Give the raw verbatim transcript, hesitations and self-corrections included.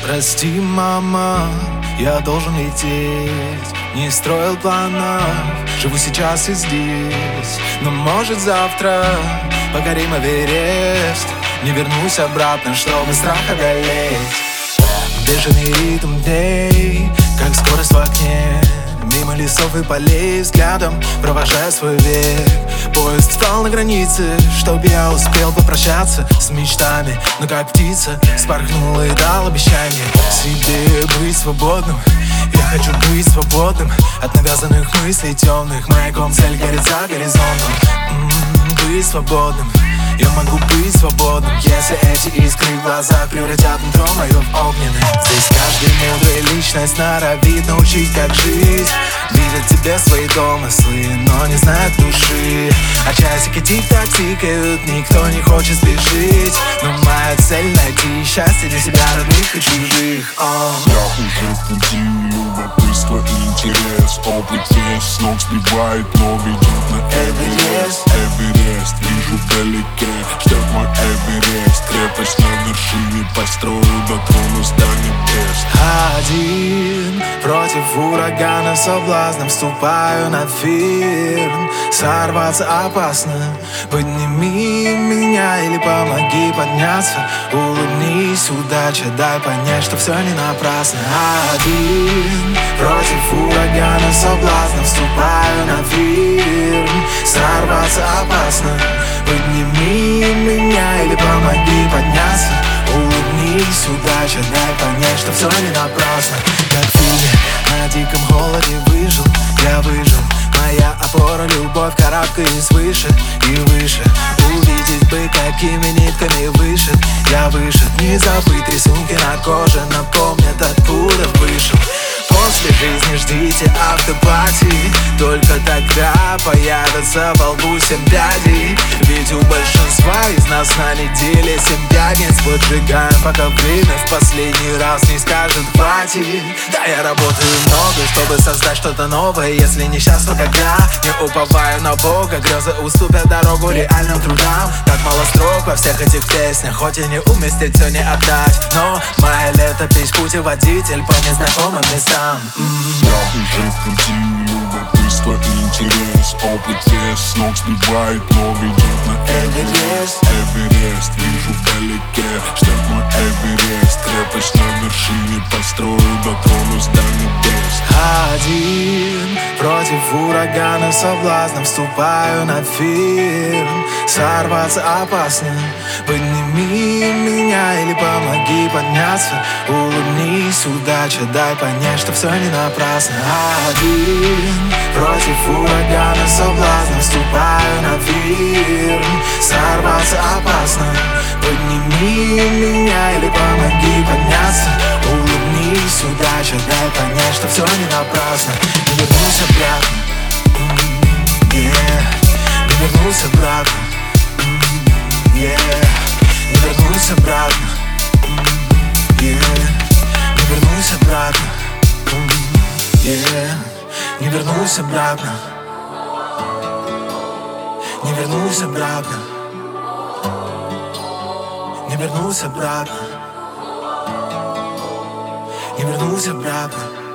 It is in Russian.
Прости, мама, я должен лететь. Не строил планов, живу сейчас и здесь. Но может завтра покорим Эверест. Не вернусь обратно, чтобы страх одолеть. Бешеный ритм дней, как скорость в окне. Мимо лесов и полей взглядом провожая свой век. Поезд встал на границе, чтоб я успел попрощаться с мечтами. Но как птица спорхнул и дал обещание себе быть свободным. Я хочу быть свободным от навязанных мыслей темных. Маяком цель горит за горизонтом. М-м, быть свободным. Я могу быть свободным, если эти искры в глазах превратят нутро мое в огненное. Здесь каждый мудрый личность норовит научить, как жить. Видят в тебе свои домыслы, но не знают души. А часики тик-так тикают, никто не хочет спешить. Но моя цель найти счастье для себя, родных и чужих. О. Я уже в пути, любопытство и интерес. Опыт вес, с ног сбивает, но ведет на Эверест. Эверест, вижу вдалеке, ждет мой Эверест. Крепость на вершине построю, дотронусь до небес. Один против урагана соблазном вступаю на фирм. Сорваться опасно. Подними меня или помоги подняться. Улыбнись, удача, дай понять, что все не напрасно. Один против урагана соблазном вступаю на фирм. Сорваться опасно. Подними меня или помоги подняться. Улыбнись, удача, дай понять, что все не напрасно. Как в фильме, на диком холоде выжил, я выжил. Моя опора, любовь, карабкаюсь выше и выше. Увидеть бы, какими нитками вышит я вышит. Не забыть рисунки на коже, напомнят, откуда вышел. После жизни ждите автопати. Только тогда появятся во лбу семь пядей. Ведь у большинства из нас на неделе семь пятниц. Поджигаем, пока время в последний раз не скажет хватит. Да, я работаю много, чтобы создать что-то новое. Если не сейчас, то когда? Не уповаю на Бога, грезы уступят дорогу реальным трудам. Так мало строк во всех этих песнях, хоть и не уместить, все не отдать. Но моя летопись, путеводитель по незнакомым местам. Я уже в пути, любопытство и интерес. Опыт вес, с ног сбивает, но ведет на Эверест. Эверест, вижу вдалеке, ждет мой Эверест. Крепость на вершине построю, дотронусь до небес. Один против урагана соблазном вступаю на фирм. Сорваться опасно. Подними меня или помоги подняться. Улыбнись, удача, дай понять, что все не напрасно. Один против урагана соблазном вступаю на фирм. Сорваться опасно. Подними меня или помоги подняться. Улыбнись, удача, дай понять, что все не напрасно. Не вернусь обратно. Yeah. Не вернусь обратно. Yeah. Не вернусь обратно. Yeah. Не вернусь обратно. Yeah. Не вернусь обратно. Не вернусь обратно. Не вернусь обратно. Не вернусь обратно.